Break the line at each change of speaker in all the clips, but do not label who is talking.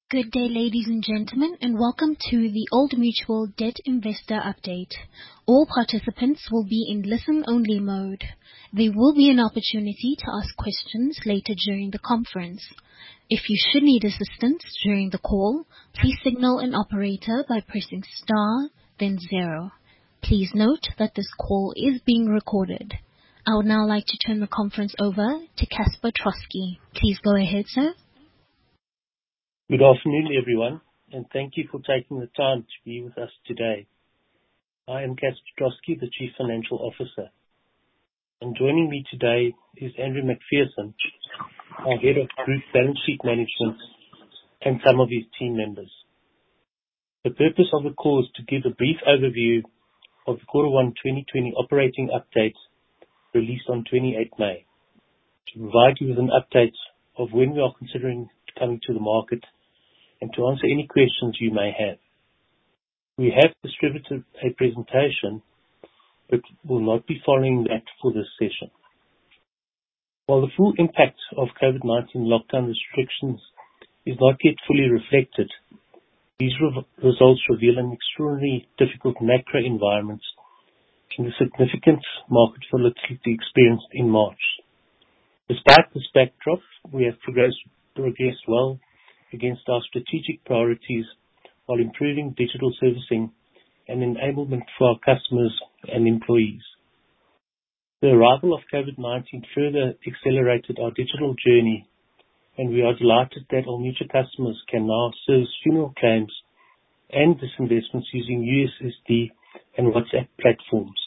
Good day, ladies and gentlemen, and welcome to the Old Mutual Debt Investor Update. All participants will be in listen-only mode. There will be an opportunity to ask questions later during the conference. If you should need assistance during the call, please signal an operator by pressing star, then 0. Please note that this call is being recorded. I would now like to turn the conference over to Casper Troskie. Please go ahead, sir.
Good afternoon, everyone, and thank you for taking the time to be with us today. I am Casper Troskie, the Chief Financial Officer. And joining me today is Andrew McPherson, our Head of Group Balance Sheet Management, and some of his team members. The purpose of the call is to give a brief overview of the Q1 2020 operating update released on 28 May, to provide you with an update of when we are considering coming to the market and to answer any questions you may have. We have distributed a presentation, but will not be following that for this session. While the full impact of COVID-19 lockdown restrictions is not yet fully reflected, these results reveal an extraordinarily difficult macro environment and the significant market volatility experienced in March. Despite this backdrop, we have progressed well against our strategic priorities while improving digital servicing and enablement for our customers and employees. The arrival of COVID-19 further accelerated our digital journey, and we are delighted that Old Mutual customers can now service funeral claims and disinvestments using USSD and WhatsApp platforms.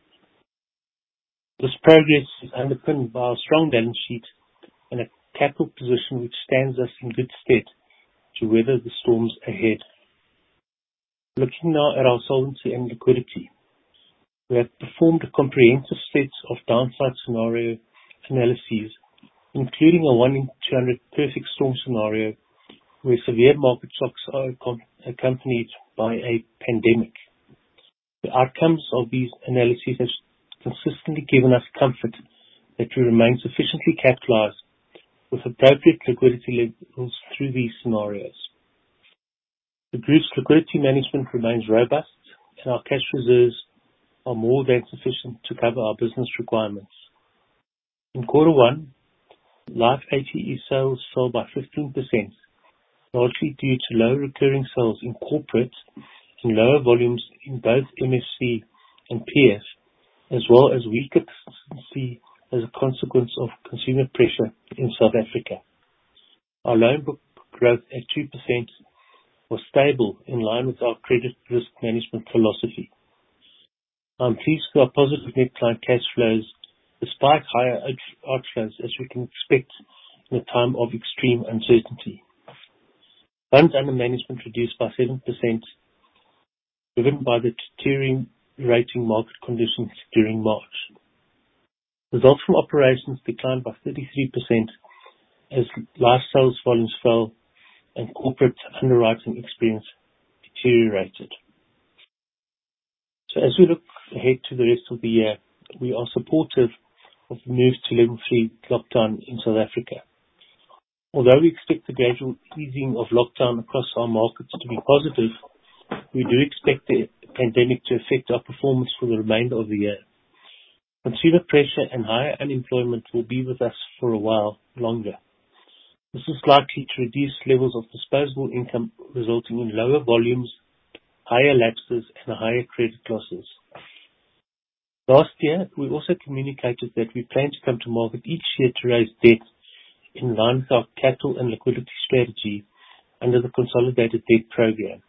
This progress is underpinned by our strong balance sheet and a capital position which stands us in good stead to weather the storms ahead. Looking now at our solvency and liquidity, we have performed a comprehensive set of downside scenario analyses, including a 1 in 200 perfect storm scenario where severe market shocks are accompanied by a pandemic. The outcomes of these analyses have consistently given us comfort that we remain sufficiently capitalized with appropriate liquidity levels through these scenarios. The group's liquidity management remains robust, and our cash reserves are more than sufficient to cover our business requirements. In Q1, life ATE sales fell by 15%, largely due to low recurring sales in corporate and lower volumes in both MFC and PF, as well as weaker persistency as a consequence of consumer pressure in South Africa. Our loan book growth at 2% was stable in line with our credit risk management philosophy. I'm pleased with our positive net client cash flows despite higher outflows as we can expect in a time of extreme uncertainty. Funds under management reduced by 7%, driven by the deteriorating market conditions during March. Results from operations declined by 33% as life sales volumes fell and corporate underwriting experience deteriorated. So as we look ahead to the rest of the year, we are supportive of the move to level 3 lockdown in South Africa. Although we expect the gradual easing of lockdown across our markets to be positive, we do expect the pandemic to affect our performance for the remainder of the year. Consumer pressure and higher unemployment will be with us for a while longer. This is likely to reduce levels of disposable income, resulting in lower volumes, higher lapses, and higher credit losses. Last year, we also communicated that we plan to come to market each year to raise debt in line with our capital and liquidity strategy under the Consolidated Debt Program.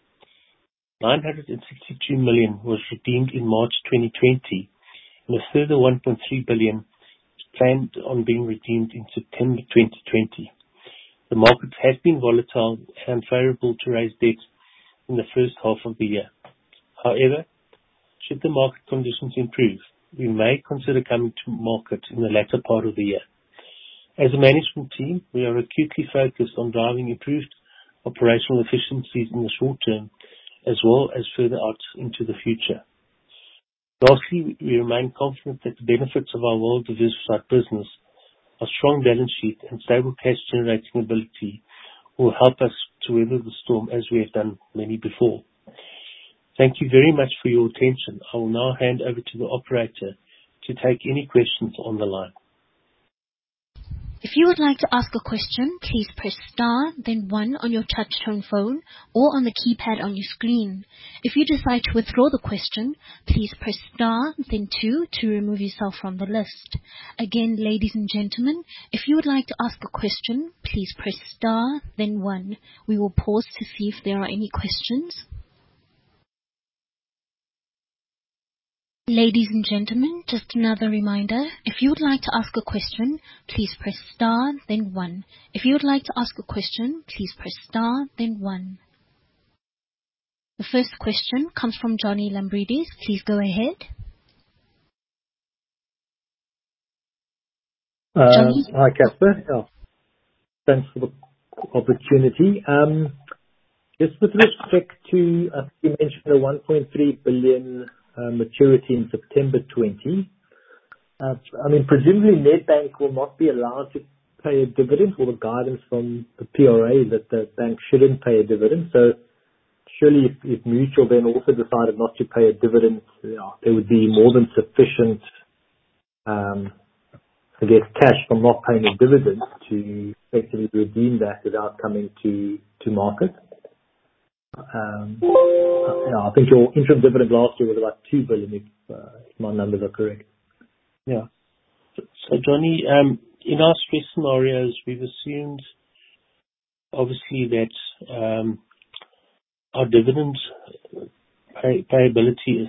962 million was redeemed in March 2020, and a further 1.3 billion is planned on being redeemed in September 2020. The markets have been volatile and unfavorable to raise debt in the first half of the year. However, should the market conditions improve, we may consider coming to market in the latter part of the year. As a management team, we are acutely focused on driving improved operational efficiencies in the short term, as well as further out into the future. Lastly, we remain confident that the benefits of our well-diversified business, our strong balance sheet and stable cash generating ability will help us to weather the storm as we have done many before. Thank you very much for your attention. I will now hand over to the operator to take any questions on the line.
If you would like to ask a question, please press star, then 1 on your touch-tone phone or on the keypad on your screen. If you decide to withdraw the question, please press star, then 2 to remove yourself from the list. Again, ladies and gentlemen, if you would like to ask a question, please press star, then 1. We will pause to see if there are any questions. Ladies and gentlemen, just another reminder, if you would like to ask a question, please press star, then 1. If you would like to ask a question, please press star, then 1. The first question comes from Johnny Lambridis. Please go ahead. Johnny?
Hi, Casper. Thanks for the opportunity. Just with respect to, you mentioned the 1.3 billion maturity in September 20. Presumably Nedbank will not be allowed to pay a dividend, or the guidance from the PRA that the bank shouldn't pay a dividend. So surely if Mutual then also decided not to pay a dividend, there would be more than sufficient, cash from not paying a dividend to effectively redeem that without coming to market. I think your interim dividend last year was about 2 billion, if my numbers are correct.
Yeah. So Johnny, in our stress scenarios, we've assumed, obviously, that our dividend payability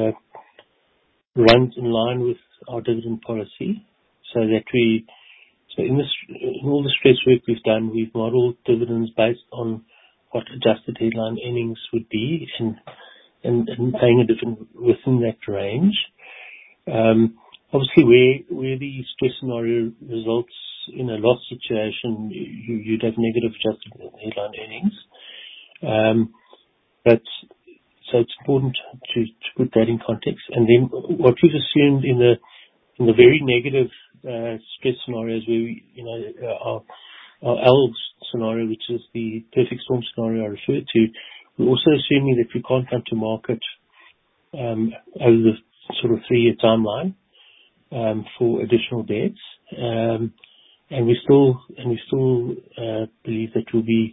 runs in line with our dividend policy, so that in all the stress work we've done, we've modelled dividends based on what adjusted headline earnings would be, and paying a dividend within that range. Obviously, where the stress scenario results in a loss situation, you'd have negative adjusted headline earnings. So it's important to put that in context. And then what we've assumed in the very negative stress scenarios, where our L scenario, which is the perfect storm scenario I referred to, we're also assuming that we can't come to market over the sort of 3-year timeline for additional debts, and we still believe that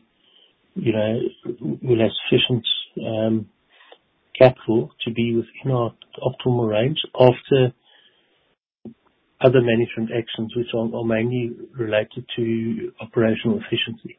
we'll have sufficient capital to be within our optimal range after other management actions, which are mainly related to operational efficiency.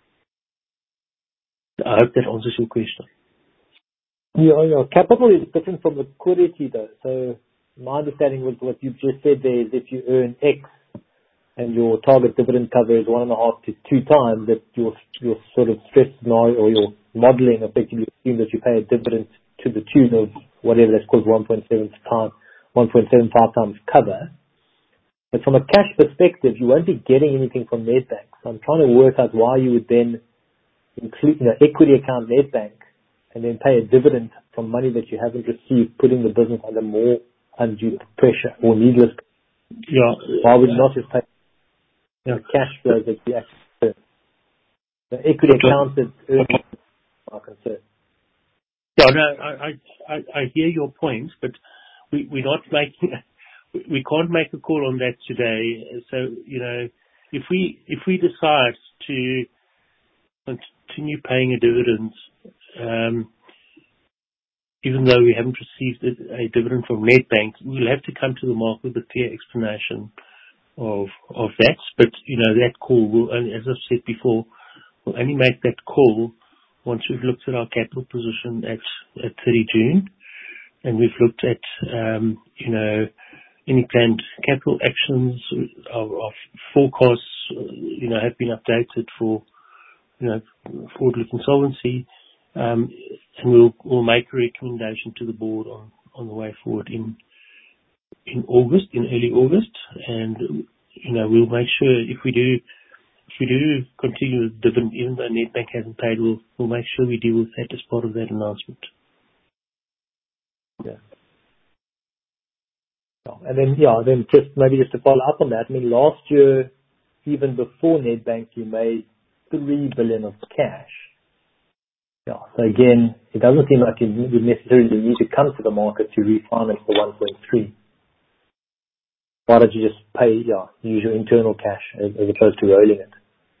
I hope that answers your question.
Your capital is different from liquidity, though. So my understanding was what you just said there is if you earn X and your target dividend cover is 1.5 to 2 times, that your sort of stress scenario or your modelling effectively assumes that you pay a dividend to the tune of whatever that's called 1.75 times cover. But from a cash perspective, you won't be getting anything from Nedbank. So I'm trying to work out why you would then include equity account Nedbank and then pay a dividend from money that you haven't received, putting the business under more undue pressure or needless.
Yeah.
Why would you not just pay cash flow that you actually earn? The equity accounted earnings are concerned.
Yeah, no, I hear your point, but we're not making. We can't make a call on that today. So, if we decide to continue paying a dividend, even though we haven't received a dividend from Nedbank, we'll have to come to the market with a clear explanation of that. But, that call will only, as I've said before, we'll only make that call once we've looked at our capital position at 30 June, and we've looked at, any planned capital actions. Our forecasts, have been updated for, forward-looking solvency, and we'll make a recommendation to the board on the way forward in early August, and we'll make sure if we do continue with dividend, even though Nedbank hasn't paid, we'll make sure we deal with that as part of that announcement.
Yeah. And then just to follow up on that, last year, even before Nedbank, you made 3 billion of cash. Yeah. So again, it doesn't seem like you would necessarily need to come to the market to refinance the 1.3. Why don't you just pay, use your internal cash as opposed to rolling it?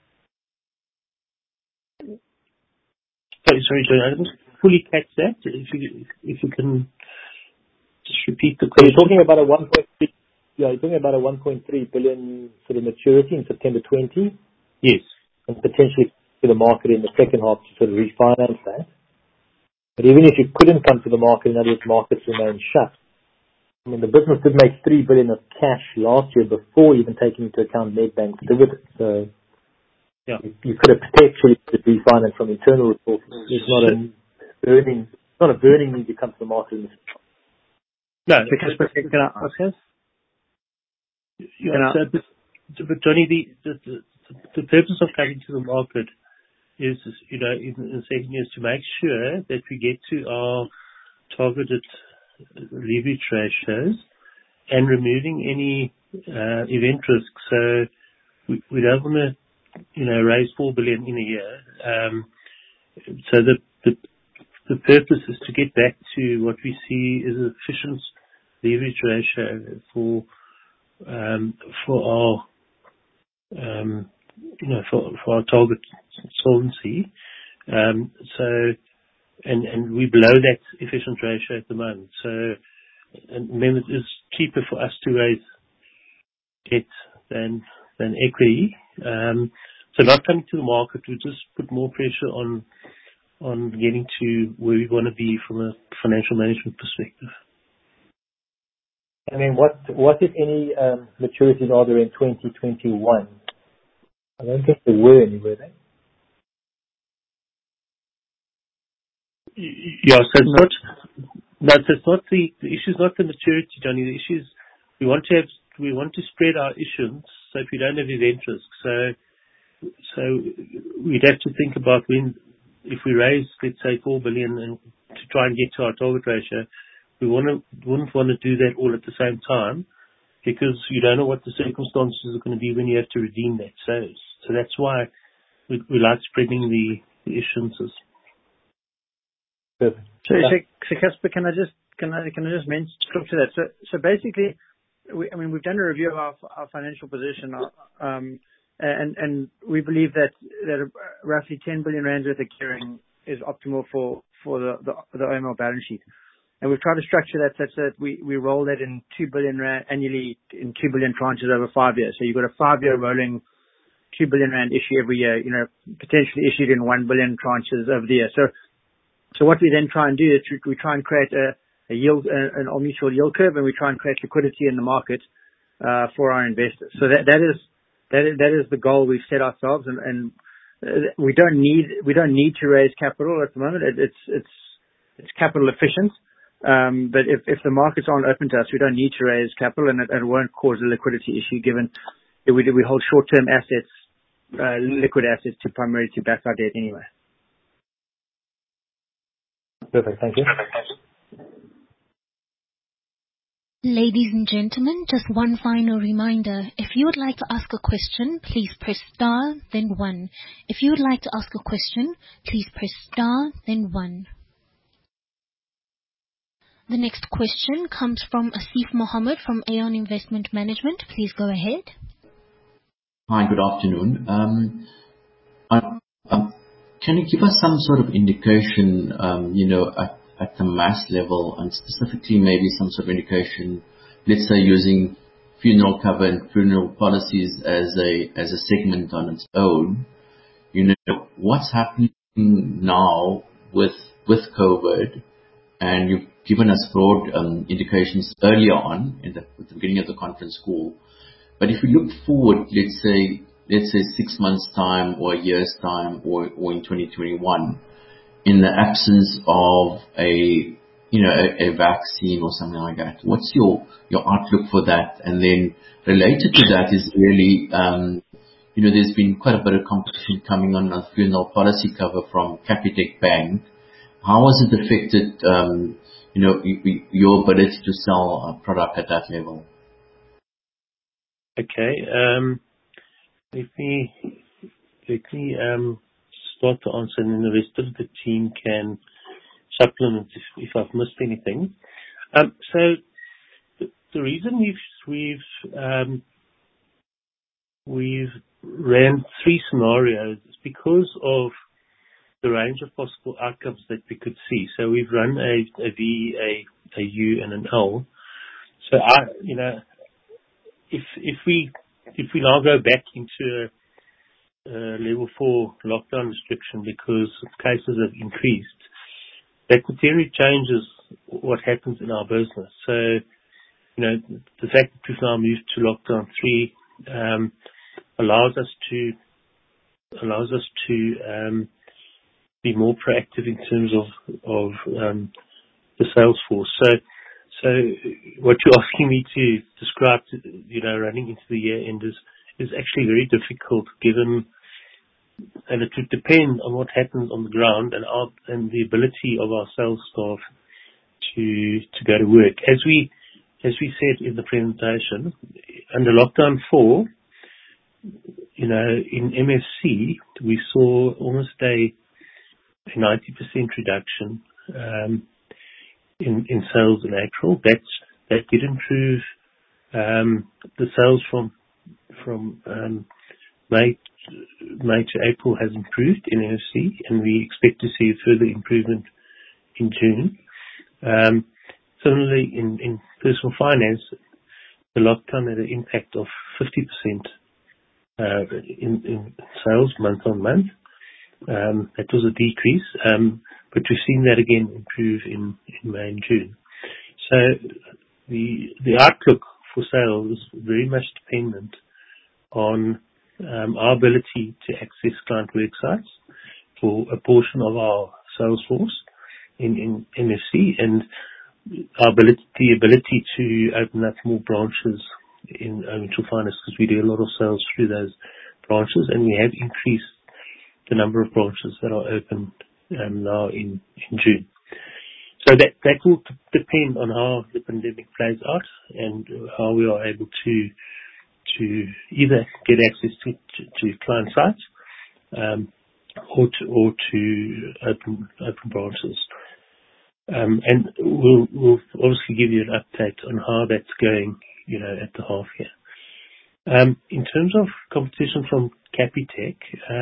Sorry, John, I didn't fully catch that. If you can just repeat the
So
question.
you're talking about a 1.3. Yeah, you're talking about a 1.3 billion sort of maturity in September 20.
Yes.
And potentially to the market in the second half to sort of refinance that. But even if you couldn't come to the market and those markets remain shut, I mean, the business did make 3 billion of cash last year before even taking into account Nedbank's dividends. So
yeah,
you could have potentially refinanced from internal resources. It's not a burning need to come to the market in this.
No.
Can I ask this?
Yeah, but Johnny, the purpose of coming to the market is, in the second year, is to make sure that we get to our targeted leverage ratios and removing any event risk. So we don't want to, raise 4 billion in a year. So the purpose is to get back to what we see as an efficient leverage ratio for our for our target solvency. And we're below that efficient ratio at the moment. So, and remember, it is cheaper for us to raise debt than equity. So not coming to the market will just put more pressure on getting to where we want to be from a financial management perspective.
I mean, what if any maturities are there in 2021? I don't think there were any, were they?
Yeah, so it's not the issue is not the maturity, Johnny. The issue is we want to spread our issuance so if you don't have event risk. So we'd have to think about if we raise, let's say, 4 billion and to try and get to our target ratio, we wouldn't want to do that all at the same time because you don't know what the circumstances are going to be when you have to redeem that. So that's why we like spreading the issuances.
Perfect.
So Casper, can I just talk to that? So basically, we've done a review of our financial position, and we believe that roughly 10 billion rand worth of gearing is optimal for the OML balance sheet. And we've tried to structure that such that we roll that in 2 billion rand annually in 2 billion tranches over 5 years. So you've got a 5-year rolling 2 billion rand issue every year, potentially issued in 1 billion tranches over the year. So what we then try and do is we try and create a yield, an all mutual yield curve, and we try and create liquidity in the market for our investors. So that is the goal we've set ourselves, and we don't need to raise capital at the moment. It's capital efficient. But if the markets aren't open to us, we don't need to raise capital, and it won't cause a liquidity issue given that we hold short-term assets, liquid assets primarily to back our debt anyway.
Perfect. Thank you.
Ladies and gentlemen, just one final reminder. If you would like to ask a question, please press star, then 1. If you would like to ask a question, please press star, then 1. The next question comes from Asif Mohammed from Aeon Investment Management. Please go ahead.
Hi, good afternoon. Can you give us some sort of indication, at the mass level, and specifically maybe some sort of indication, let's say using funeral cover and funeral policies as a segment on its own, what's happening now with COVID, and you've given us broad indications earlier on at the beginning of the conference call. But if we look forward, let's say 6 months' time or a year's time or in 2021, in the absence of a vaccine or something like that, what's your outlook for that? And then related to that is really, there's been quite a bit of competition coming on a funeral policy cover from Capitec Bank. How has it affected, your ability to sell a product at that level?
Okay. Let me start to answer, and then the rest of the team can supplement if I've missed anything. So the reason we've ran 3 scenarios is because of the range of possible outcomes that we could see. So we've run a V, a U, and an L. So if we now go back into a level 4 lockdown restriction because cases have increased, that materially changes what happens in our business. So the fact that we've now moved to lockdown 3 allows us to be more proactive in terms of the sales force. So what you're asking me to describe, running into the year end is actually very difficult, given, and it would depend on what happens on the ground and the ability of our sales staff to go to work. As we said in the presentation, under lockdown 4, in MFC, we saw almost a 90% reduction in sales in April. That did improve. The sales from May to April has improved in MFC, and we expect to see a further improvement in June. Similarly, in personal finance, the lockdown had an impact of 50% in sales month on month. That was a decrease, but we've seen that again improve in May and June. So the outlook for sales is very much dependent on our ability to access client work sites for a portion of our sales force in MFC, and the ability to open up more branches in mutual finance, because we do a lot of sales through those branches, and we have increased the number of branches that are open now in June. So that will depend on how the pandemic plays out and how we are able to either get access to client sites or to open branches. And we'll obviously give you an update on how that's going, at the half year. In terms of competition from Capitec,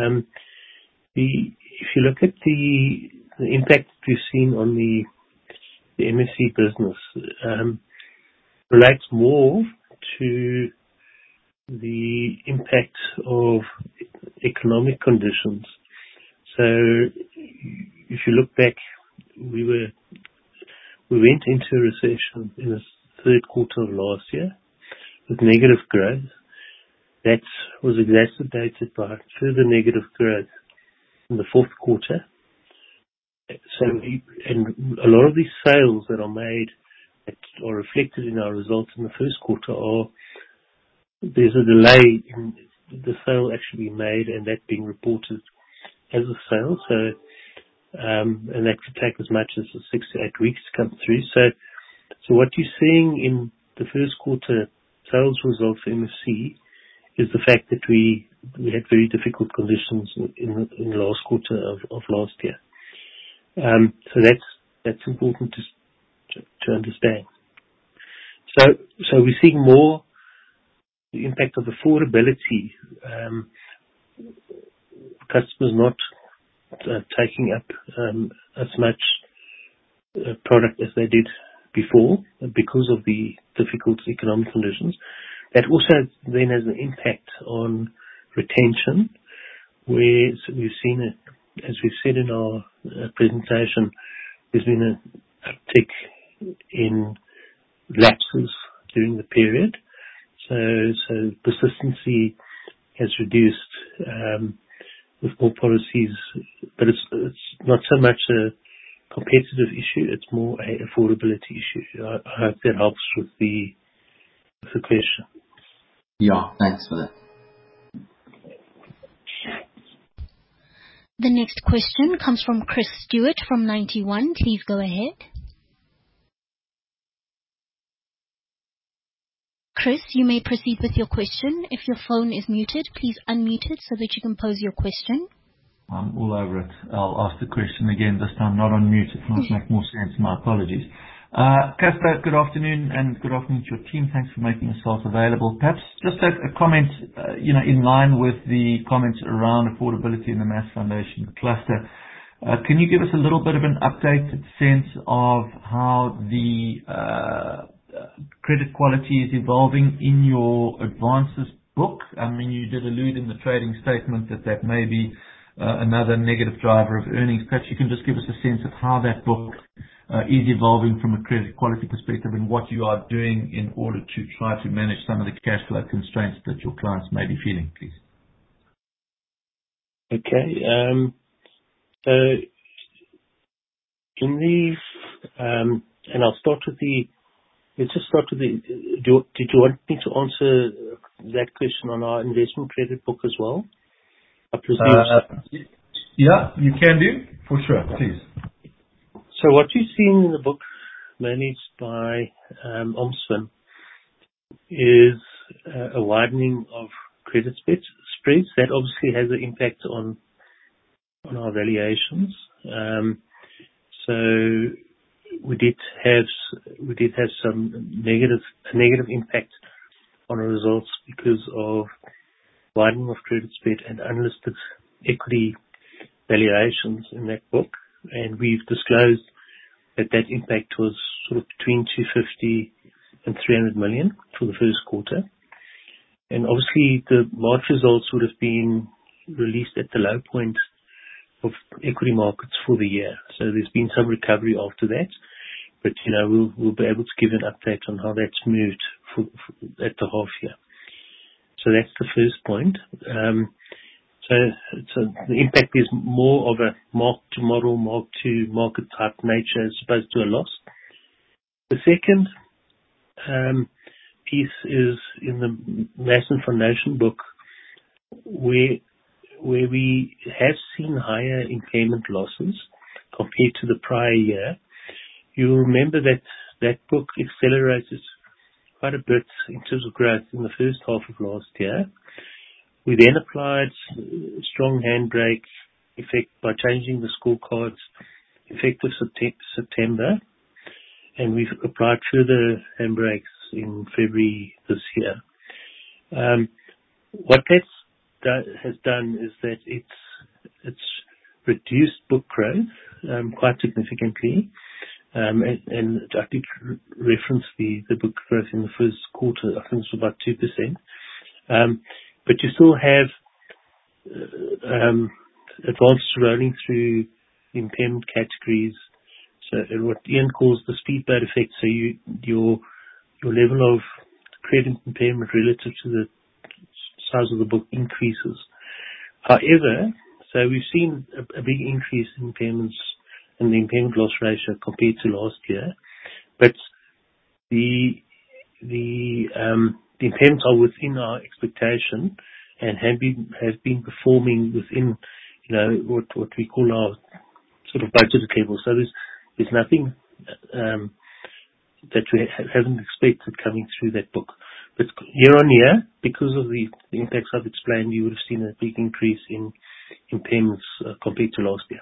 if you look at the impact that we've seen on the MSC business, relates more to the impact of economic conditions. So if you look back, we went into a recession in the third quarter of last year with negative growth. That was exacerbated by further negative growth in the fourth quarter. So, and a lot of these sales that are made that are reflected in our results in the first quarter there's a delay in the sale actually being made and that being reported as a sale. So, and that could take as much as 6 to 8 weeks to come through. So what you're seeing in the first quarter sales results for MFC is the fact that we had very difficult conditions in the last quarter of last year. So that's important to understand. So we're seeing more the impact of affordability, customers not taking up as much product as they did before because of the difficult economic conditions. That also then has an impact on retention, where we've seen it, as we've said in our presentation, there's been an uptick in lapses during the period. So persistency has reduced with more policies, but it's not so much a competitive issue, it's more a affordability issue. I hope that helps with the question.
Yeah, thanks for that.
The next question comes from Chris Stewart from 91. Please go ahead. Chris, you may proceed with your question. If your phone is muted, please unmute it so that you can pose your question.
I'm all over it. I'll ask the question again, this time not on mute. It might make more sense. My apologies. Casper, good afternoon, and good afternoon to your team. Thanks for making yourself available. Perhaps just a comment, in line with the comments around affordability in the Mass Foundation cluster. Can you give us a little bit of an updated sense of how the credit quality is evolving in your advances book? I mean, you did allude in the trading statement that may be another negative driver of earnings. Perhaps you can just give us a sense of how that book is evolving from a credit quality perspective and what you are doing in order to try to manage some of the cash flow constraints that your clients may be feeling, please.
Okay. So in the, and I'll start with let's just start with did you want me to answer that question on our investment credit book as well? I presume.
Yeah, you can do, for sure, please.
So what you've seen in the book managed by Omsfin is a widening of credit spreads. That obviously has an impact on our valuations. So we did have some negative impact on our results because of widening of credit spread and unlisted equity valuations in that book. And we've disclosed that impact was sort of between 250 and 300 million for the first quarter. And obviously the March results would have been released at the low point of equity markets for the year. So there's been some recovery after that. But, we'll be able to give an update on how that's moved at the half year. So that's the first point. So the impact is more of a mark-to-model, mark-to-market type nature as opposed to a loss. The second piece is in the Mass and Foundation book, where we have seen higher impairment losses compared to the prior year. You'll remember that book accelerated quite a bit in terms of growth in the first half of last year. We then applied strong handbrake effect by changing the scorecards effective September, and we've applied further handbrakes in February this year. What that has done is that it's reduced book growth quite significantly, and I did reference the book growth in the first quarter. I think it was about 2%. But you still have advances rolling through the impairment categories. So what Ian calls the speedboat effect. So your level of credit impairment relative to the size of the book increases. However, so we've seen a big increase in impairments and the impairment loss ratio compared to last year, but the impairments are within our expectation and have been performing within, what we call our sort of budgeted level. So there's nothing that we haven't expected coming through that book. But year on year, because of the impacts I've explained, you would have seen a big increase in impairments compared to last year.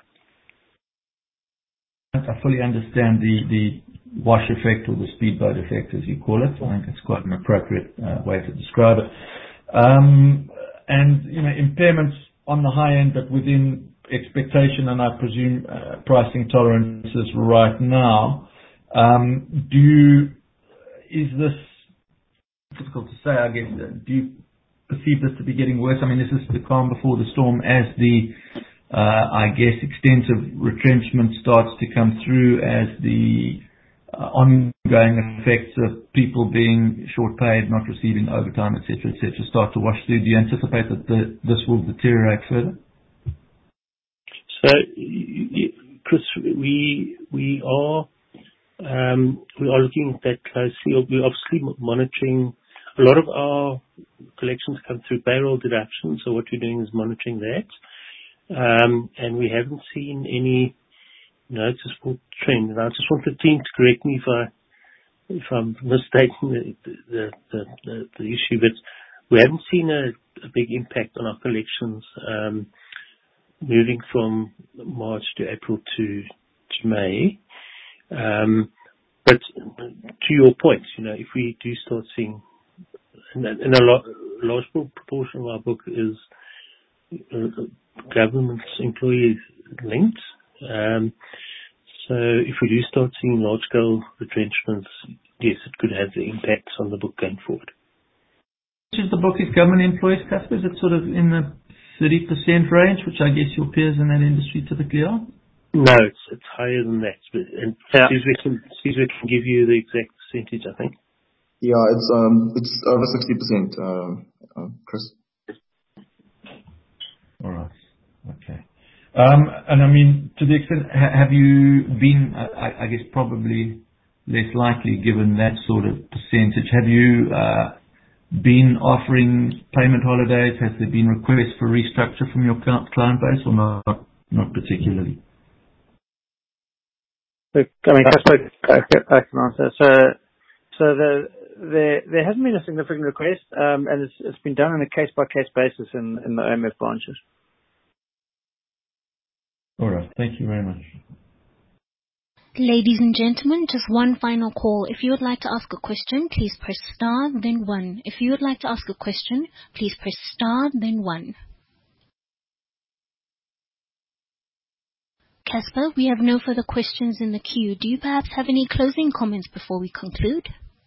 I fully understand the wash effect or the speedboat effect, as you call it. I think it's quite an appropriate way to describe it. And impairments on the high end, but within expectation, and I presume pricing tolerances right now. Is this difficult to say? I guess. Do you perceive this to be getting worse? I mean, this is the calm before the storm as the extensive retrenchment starts to come through, as the ongoing effects of people being short paid, not receiving overtime, etc., start to wash through. Do you anticipate that this will deteriorate further?
So, Chris, we are looking at that closely. We're obviously monitoring. A lot of our collections come through payroll deductions, so what we're doing is monitoring that. And we haven't seen any noticeable trend. And I just want the team to correct me if I'm mistaking the issue, but we haven't seen a big impact on our collections moving from March to April to May. But to your point, if we do start seeing, and a large proportion of our book is government employee linked. So if we do start seeing large-scale retrenchments, yes, it could have the impacts on the book going forward.
Which is the book is government employees, Casper? Is it sort of in the 30% range, which I guess your peers in that industry typically are?
No, it's higher than that. And Caesar can give you the exact percentage, I think.
Yeah, it's over 60%, Chris.
All right. Okay. And I mean, to the extent, have you been, I guess probably less likely given that sort of percentage, have you been offering payment holidays? Has there been requests for restructure from your client base or not particularly?
I mean, I can answer. So there hasn't been a significant request, and it's been done on a case-by-case basis in the OMF branches.
All right. Thank you very much.
Ladies and gentlemen, just one final call. If you would like to ask a question, please press star, then 1. If you would like to ask a question, please press star, then 1. Casper, we have no further questions in the queue. Do you perhaps have any closing comments before we conclude?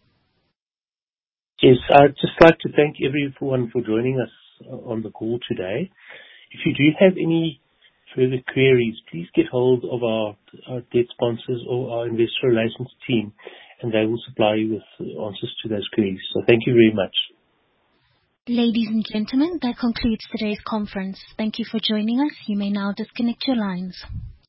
Yes, I'd just like to thank everyone for joining us on the call today. If you do have any further queries, please get hold of our debt sponsors or our investor relations team, and they will supply you with answers to those queries. So thank you very much.
Ladies and gentlemen, that concludes today's conference. Thank you for joining us. You may now disconnect your lines.